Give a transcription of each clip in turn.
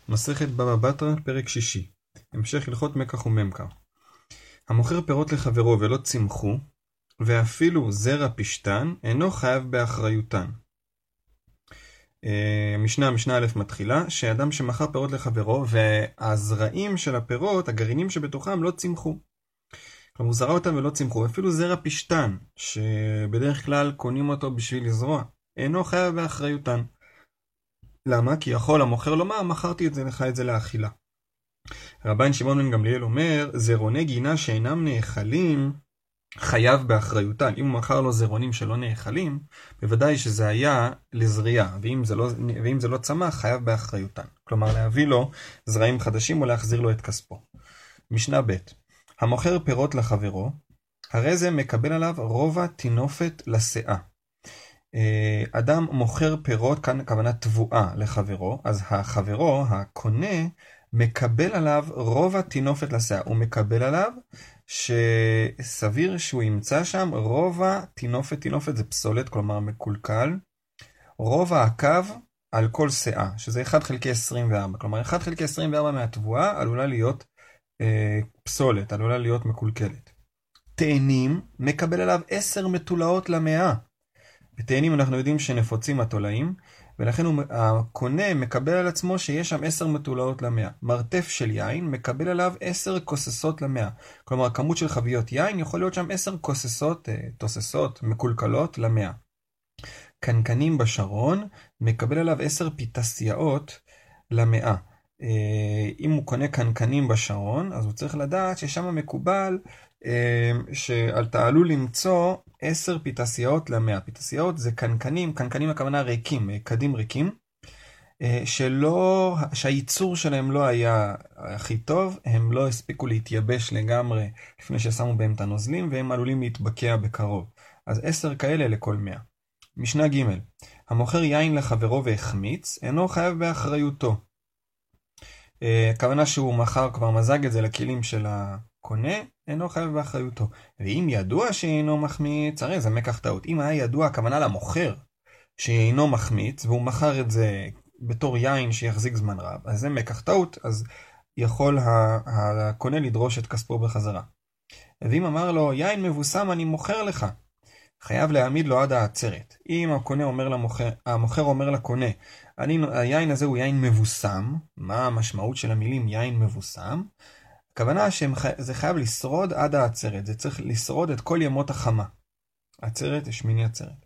מסכת בבא בתרא, פרק שישי. המשך הלכות מקח וממכר. המוכר פירות לחברו ולא צמחו, ואפילו זרע פשתן, אינו חייב באחריותן. משנה א' מתחילה, שאדם שמכר פירות לחברו, והזרעים של הפירות, הגרעינים שבתוכם לא צמחו. כלומר, הוא זרע אותם ולא צמחו, אפילו זרע פשתן, שבדרך כלל קונים אותו בשביל לזרוע, אינו חייב באחריותן. למה? כי יכול המוכר לומר, מכרתי את זה לך את זה לאכילה. רבן שמעון בן גמליאל אומר, זרוני גינה שאינם נאכלים, חייב באחריותן. אם הוא מכר לו זרונים שלא נאכלים, בוודאי שזה היה לזריעה, ואם זה לא צמח, חייב באחריותן. כלומר, להביא לו זרעים חדשים או להחזיר לו את כספו. משנה ב' המוכר פירות לחברו, הרי זה מקבל עליו רובע תינופת לשאה. אדם מוכר פירות, כאן הכוונה תבואה לחברו, אז החברו, הקונה, מקבל עליו רובע תינופת לשאה. הוא מקבל עליו שסביר שהוא ימצא שם רובע תינופת, תינופת זה פסולת, כלומר מקולקל, רובע הקו על כל שאה, שזה 1 חלקי 24. כלומר 1 חלקי 24 מהתבואה עלולה להיות פסולת, עלולה להיות מקולקלת. תאנים מקבל עליו 10 מתולעות למאה. בתאנים אנחנו יודעים שנפוצים התולעים, ולכן הקונה מקבל על עצמו שיש שם 10 מתולעות למאה. מרתף של יין מקבל עליו 10 כוססות למאה. כלומר, כמות של חביות יין יכול להיות שם 10 כוססות, תוססות, מקולקלות למאה. קנקנים בשרון מקבל עליו 10 פיתסיות למאה. אם הוא קונה קנקנים בשרון, אז הוא צריך לדעת ששם מקובל שאתה עלול למצוא 10 פיתסיות למאה. פיתסיות זה קנקנים, קנקנים הכוונה ריקים, קדים ריקים, שהייצור שלהם לא היה הכי טוב, הם לא הספיקו להתייבש לגמרי לפני ששמו בהם את הנוזלים, והם עלולים להתבקע בקרוב. אז 10 כאלה לכל 100. משנה ג' המוכר יין לחברו והחמיץ, אינו חייב באחריותו. הכוונה שהוא מחר כבר מזג את זה לכלים של הקונה, אינו חייב באחריותו. ואם ידוע שאינו מחמיץ, הרי זה מקח טעות. אם היה ידוע, הכוונה למוכר שאינו מחמיץ, והוא מחר את זה בתור יין שיחזיק זמן רב, אז זה מקח טעות, אז יכול הקונה לדרוש את כספו בחזרה. ואם אמר לו, יין מבוסם אני מוכר לך, חייב להעמיד לו עד העצרת. אם המוכר אומר לקונה, היין הזה הוא יין מבוסם, מה המשמעות של המילים יין מבוסם? הכוונה שזה חייב לשרוד עד העצרת, זה צריך לשרוד את כל ימות החמה. עצרת, שמיני עצרת.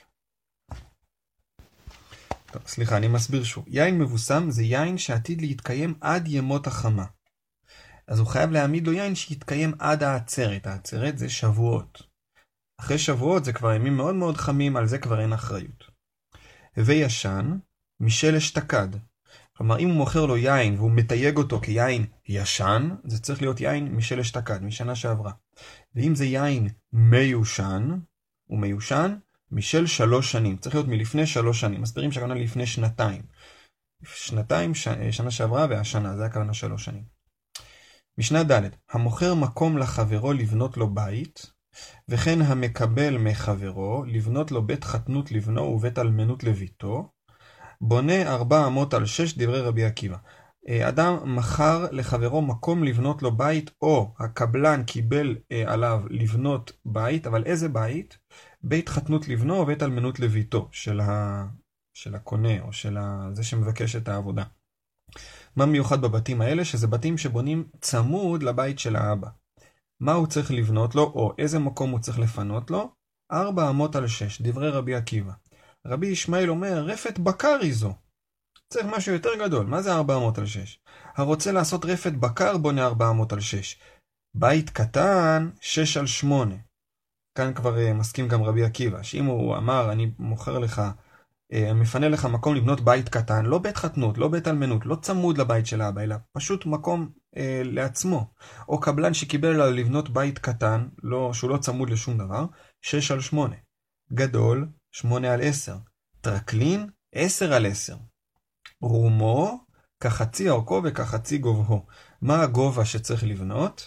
טוב, סליחה, אני מסביר שוב. יין מבוסם זה יין שעתיד להתקיים עד ימות החמה. אז הוא חייב להעמיד לו יין שיתקיים עד העצרת. העצרת זה שבועות. אחרי שבועות זה כבר ימים מאוד מאוד חמים, על זה כבר אין אחריות. וישן, משל אשתקד. כלומר, אם הוא מוכר לו יין והוא מתייג אותו כיין ישן, זה צריך להיות יין משל אשתקד, משנה שעברה. ואם זה יין מיושן, הוא מיושן משל 3 שנים. צריך להיות מלפני 3 שנים. מסבירים שהכוונה לפני 2 שנתיים, שנה שעברה והשנה, זה הכוונה 3 שנים. משנה ד' המוכר מקום לחברו לבנות לו בית, וכן המקבל מחברו לבנות לו בית חתנות לבנו ובית אלמנות לביתו, בונה 400 על 6 דברי רבי עקיבא. אדם מכר לחברו מקום לבנות לו בית, או הקבלן קיבל עליו לבנות בית, אבל איזה בית? בית חתנות לבנו או בית אלמנות לביתו של הקונה או של זה שמבקש את העבודה. מה מיוחד בבתים האלה? שזה בתים שבונים צמוד לבית של האבא. מה הוא צריך לבנות לו, או איזה מקום הוא צריך לפנות לו? 400 על 6, דברי רבי עקיבא. רבי ישמעאל אומר, רפת בקר היא זו. צריך משהו יותר גדול. מה זה 400 על 6? הרוצה לעשות רפת בקר בונה 400 על 6. בית קטן, 6 על 8. כאן כבר מסכים גם רבי עקיבא, שאם הוא אמר, אני מוכר לך, מפנה לך מקום לבנות בית קטן, לא בית חתנות, לא בית אלמנות, לא צמוד לבית של האבא, אלא פשוט מקום לעצמו. או קבלן שקיבל עליו לבנות בית קטן, שהוא לא צמוד לשום דבר, 6 על 8. גדול, 8 על 10. טרקלין, 10 על 10. רומו, כחצי אורכו וכחצי גובהו. מה הגובה שצריך לבנות?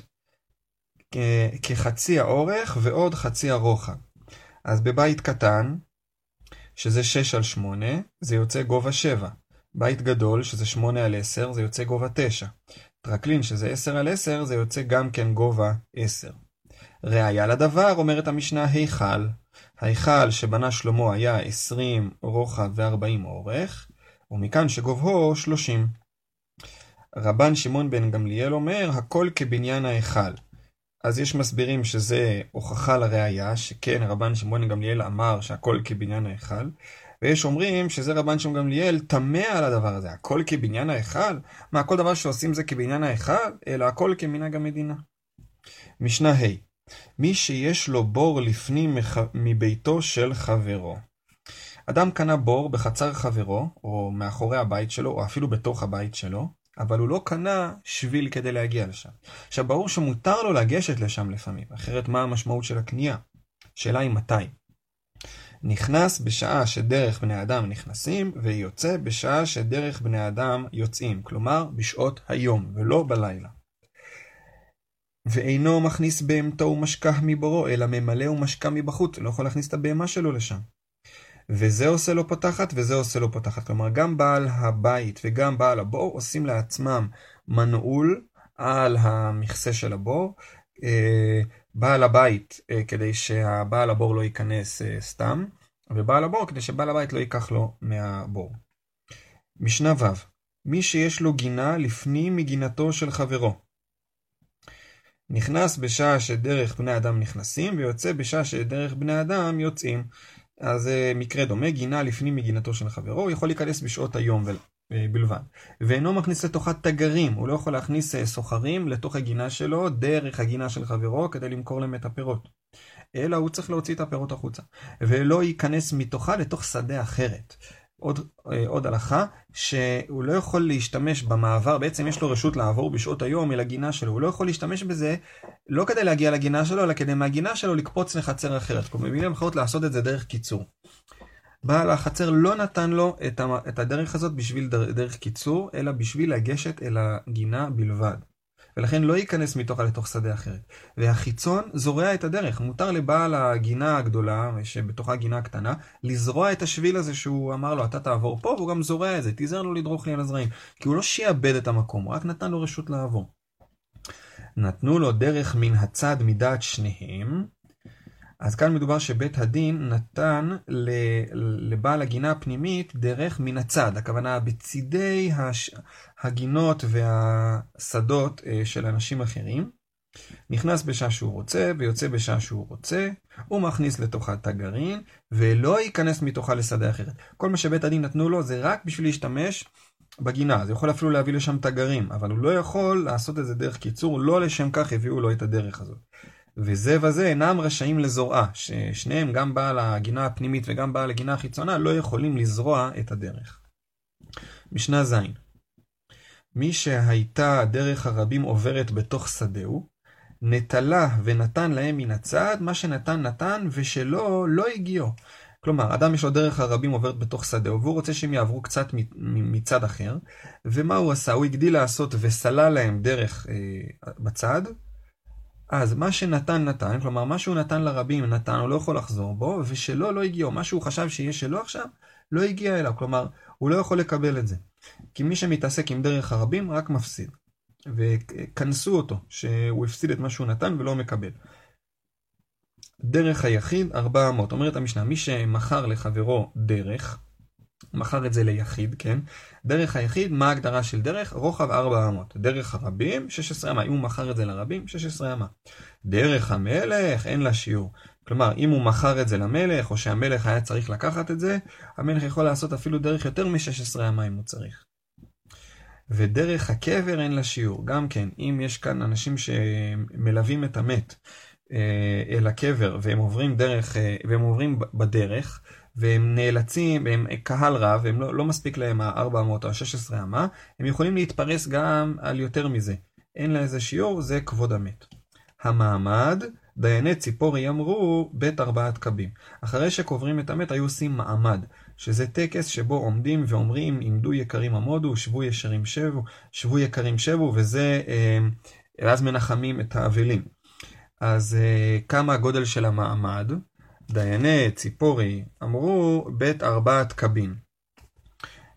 כחצי האורך ועוד חצי הרוחב. אז בבית קטן, שזה 6 על 8, זה יוצא גובה 7. בית גדול, שזה 8 על 10, זה יוצא גובה 9. טרקלין, שזה 10 על 10, זה יוצא גם כן גובה 10. ראיה לדבר, אומרת המשנה, היכל. ההיכל שבנה שלמה היה 20 רוחב ו40 אורך, ומכאן שגובהו 30. רבן שמעון בן גמליאל אומר, הכל כבניין ההיכל. אז יש מסבירים שזה הוכחה לראיה, שכן רבן שמעון בן גמליאל אמר שהכל כבניין ההיכל, ויש אומרים שזה רבן שמעון בן גמליאל תמה על הדבר הזה, הכל כבניין ההיכל? מה, כל דבר שעושים זה כבניין ההיכל? אלא הכל כמנהג המדינה. משנה ה' מי שיש לו בור לפנים מביתו של חברו. אדם קנה בור בחצר חברו, או מאחורי הבית שלו, או אפילו בתוך הבית שלו, אבל הוא לא קנה שביל כדי להגיע לשם. עכשיו, ברור שמותר לו לגשת לשם לפעמים, אחרת מה המשמעות של הקנייה? שאלה היא מתי. נכנס בשעה שדרך בני אדם נכנסים, ויוצא בשעה שדרך בני אדם יוצאים, כלומר בשעות היום, ולא בלילה. ואינו מכניס בהמתו ומשקה מבורו, אלא ממלא ומשקה מבחוץ, לא יכול להכניס את הבהמה שלו לשם. וזה עושה לו פותחת, וזה עושה לו פותחת. כלומר, גם בעל הבית וגם בעל הבור עושים לעצמם מנעול על המכסה של הבור. בעל הבית כדי שהבעל הבור לא ייכנס סתם, ובעל הבור כדי שבעל הבית לא ייקח לו מהבור. משנה ו' מי שיש לו גינה לפנים מגינתו של חברו. נכנס בשעה שדרך בני אדם נכנסים, ויוצא בשעה שדרך בני אדם יוצאים. אז מקרה דומה, גינה לפנים מגינתו של חברו, הוא יכול להיכנס בשעות היום בלבד. ואינו מכניס לתוכה תגרים, הוא לא יכול להכניס סוחרים לתוך הגינה שלו, דרך הגינה של חברו, כדי למכור להם את הפירות. אלא הוא צריך להוציא את הפירות החוצה. ולא ייכנס מתוכה לתוך שדה אחרת. עוד הלכה, שהוא לא יכול להשתמש במעבר, בעצם יש לו רשות לעבור בשעות היום אל הגינה שלו, הוא לא יכול להשתמש בזה, לא כדי להגיע לגינה שלו, אלא כדי מהגינה שלו לקפוץ לחצר אחרת, כלומר, במילים אחרות לעשות את זה דרך קיצור. בעל החצר לא נתן לו את הדרך הזאת בשביל דרך קיצור, אלא בשביל לגשת אל הגינה בלבד. ולכן לא ייכנס מתוכה לתוך שדה אחרת. והחיצון זורע את הדרך. מותר לבעל הגינה הגדולה, שבתוכה הגינה הקטנה, לזרוע את השביל הזה שהוא אמר לו, אתה תעבור פה, והוא גם זורע את זה. תיזהר לו לדרוך לי על הזרעים. כי הוא לא שיעבד את המקום, הוא רק נתן לו רשות לעבור. נתנו לו דרך מן הצד מדעת שניהם. אז כאן מדובר שבית הדין נתן לבעל הגינה הפנימית דרך מן הצד. הכוונה בצידי הגינות והשדות של אנשים אחרים. נכנס בשעה שהוא רוצה ויוצא בשעה שהוא רוצה. הוא מכניס לתוכה תגרין ולא ייכנס מתוכה לשדה אחרת. כל מה שבית הדין נתנו לו זה רק בשביל להשתמש בגינה. זה יכול אפילו להביא לשם תגרים, אבל הוא לא יכול לעשות את זה דרך קיצור. לא לשם כך הביאו לו את הדרך הזאת. וזה וזה אינם רשאים לזורעה, ששניהם, גם בעל הגינה הפנימית וגם בעל הגינה החיצונה, לא יכולים לזרוע את הדרך. משנה ז' מי שהייתה דרך הרבים עוברת בתוך שדהו, נטלה ונתן להם מן הצד, מה שנתן נתן ושלא לא הגיעו. כלומר, אדם יש לו דרך הרבים עוברת בתוך שדהו, והוא רוצה שהם יעברו קצת מצד אחר, ומה הוא עשה? הוא הגדיל לעשות וסלל להם דרך בצד, אז מה שנתן נתן, כלומר מה שהוא נתן לרבים נתן, הוא לא יכול לחזור בו, ושלא לא הגיע, מה שהוא חשב שיהיה שלו עכשיו, לא הגיע אליו, כלומר הוא לא יכול לקבל את זה. כי מי שמתעסק עם דרך הרבים רק מפסיד. וכנסו אותו, שהוא הפסיד את מה שהוא נתן ולא מקבל. דרך היחיד 400, אומרת המשנה, מי שמכר לחברו דרך, מכר את זה ליחיד, כן? דרך היחיד, מה ההגדרה של דרך? רוחב 400. דרך הרבים, 16 אמה. אם הוא מכר את זה לרבים, 16 אמה. דרך המלך, אין לה שיעור. כלומר, אם הוא מכר את זה למלך, או שהמלך היה צריך לקחת את זה, המלך יכול לעשות אפילו דרך יותר מ-16 אמה אם הוא צריך. ודרך הקבר אין לה שיעור. גם כן, אם יש כאן אנשים שמלווים את המת אל הקבר, והם עוברים דרך, והם עוברים בדרך, והם נאלצים, הם קהל רב, הם לא מספיק להם ה-400 או ה-16 אמה, הם יכולים להתפרס גם על יותר מזה. אין לה איזה שיעור, זה כבוד המת. המעמד, דייני ציפורי אמרו, בית 4 קבים. אחרי שקוברים את המת, היו עושים מעמד, שזה טקס שבו עומדים ואומרים, עמדו יקרים עמודו, שבו יקרים שבו, וזה, אז מנחמים את האבלים. אז כמה הגודל של המעמד? דייני ציפורי אמרו בית 4 קבים.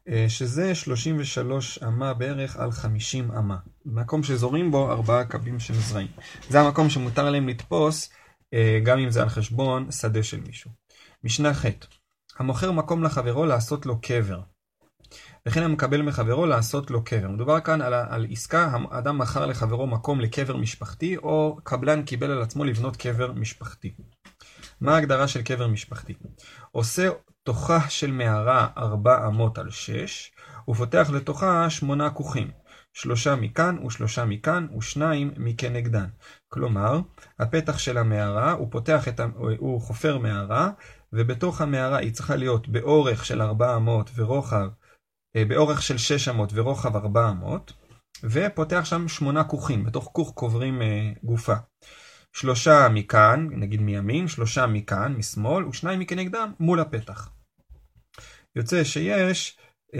שזה 33 אמה בערך על 50 אמה. מקום שזורים בו 4 קבים של זרעים. זה המקום שמותר להם לתפוס, גם אם זה על חשבון שדה של מישהו. משנה ח' המוכר מקום לחברו לעשות לו קבר. וכן המקבל מחברו לעשות לו קבר. מדובר כאן על עסקה, האדם מכר לחברו מקום לקבר משפחתי, או קבלן קיבל על עצמו לבנות קבר משפחתי. מה ההגדרה של קבר משפחתי? עושה תוכה של מערה 4 אמות על 6, ופותח לתוכה 8 כוכים, 3 מכאן ו3 מכאן ו2 מכנגדן. כלומר, הפתח של המערה, הוא חופר מערה, ובתוך המערה היא צריכה להיות באורך של 4 אמות ורוחב, באורך של 6 אמות ורוחב 4 אמות, ופותח שם 8 כוכים, בתוך כוך קוברים גופה. 3 מכאן, נגיד מימין, 3 מכאן, משמאל, ו2 מכנגדם מול הפתח. יוצא שיש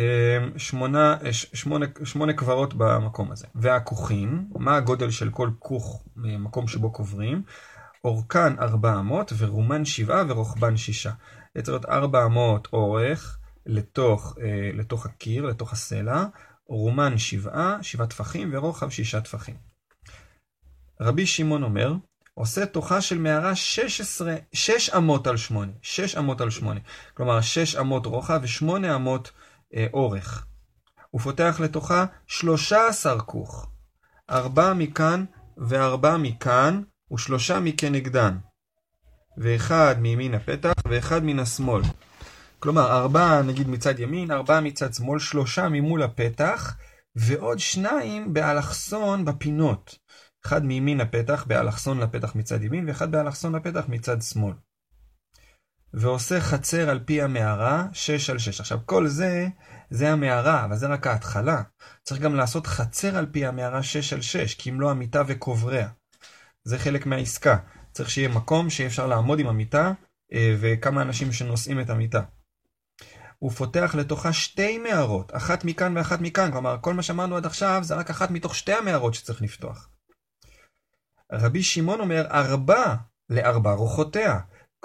8 קברות במקום הזה. והכוכים, מה הגודל של כל כוך מקום שבו קוברים? אורכן 4 אמות ורומן 7 ורוחבן 6. זה צריך להיות 4 אמות אורך לתוך הקיר, לתוך הסלע, רומן 7 טפחים ורוחב 6 טפחים. רבי שמעון אומר, עושה תוכה של מערה 6 אמות על 8. 6 אמות על 8. כלומר, 6 אמות רוחב ו8 אמות אורך. הוא פותח לתוכה 13 כוך. 4 מכאן ו4 מכאן ו3 מכנגדן. ואחד מימין הפתח ואחד מן השמאל. כלומר, 4 נגיד מצד ימין, 4 מצד שמאל, 3 ממול הפתח, ועוד 2 באלכסון בפינות. אחד מימין הפתח, באלכסון לפתח מצד ימין, ואחד באלכסון לפתח מצד שמאל. ועושה חצר על פי המערה, 6 על 6. עכשיו, כל זה המערה, אבל זה רק ההתחלה. צריך גם לעשות חצר על פי המערה 6 על 6, כי אם לא המיטה וקובריה. זה חלק מהעסקה. צריך שיהיה מקום שאפשר לעמוד עם המיטה, וכמה אנשים שנושאים את המיטה. הוא פותח לתוכה 2 מערות, אחת מכאן ואחת מכאן. כלומר, כל מה שאמרנו עד עכשיו, זה רק אחת מתוך 2 המערות שצריך לפתוח. רבי שמעון אומר 4 ל4 רוחותיה.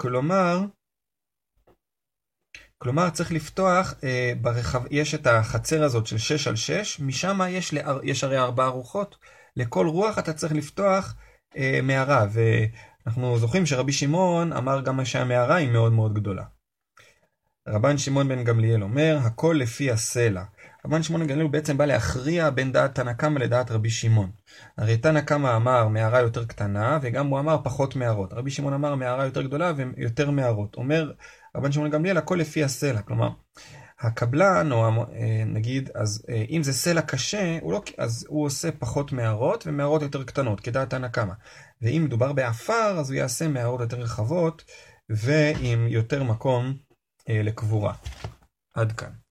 כלומר צריך לפתוח, יש את החצר הזאת של 6 על 6, משם יש הרי 4 רוחות. לכל רוח אתה צריך לפתוח מערה, ואנחנו זוכרים שרבי שמעון אמר גם שהמערה היא מאוד מאוד גדולה. רבן שמעון בן גמליאל אומר, הכל לפי הסלע. רבן שמעון בן גמליאל בעצם בא להכריע בין דעת תנא קמא לדעת רבי שמעון. הרי תנא קמא אמר מערה יותר קטנה, וגם הוא אמר פחות מערות. רבי שמעון אמר מערה יותר גדולה ויותר מערות. אומר רבן שמעון בן גמליאל, הכל לפי הסלע. כלומר, הקבלן, או נגיד, אז אם זה סלע קשה, אז הוא עושה פחות מערות ומערות יותר קטנות, כדעת תנא קמא. ואם מדובר באפר, אז הוא יעשה מערות יותר רחבות, ועם יותר מקום לקבורה. עד כאן.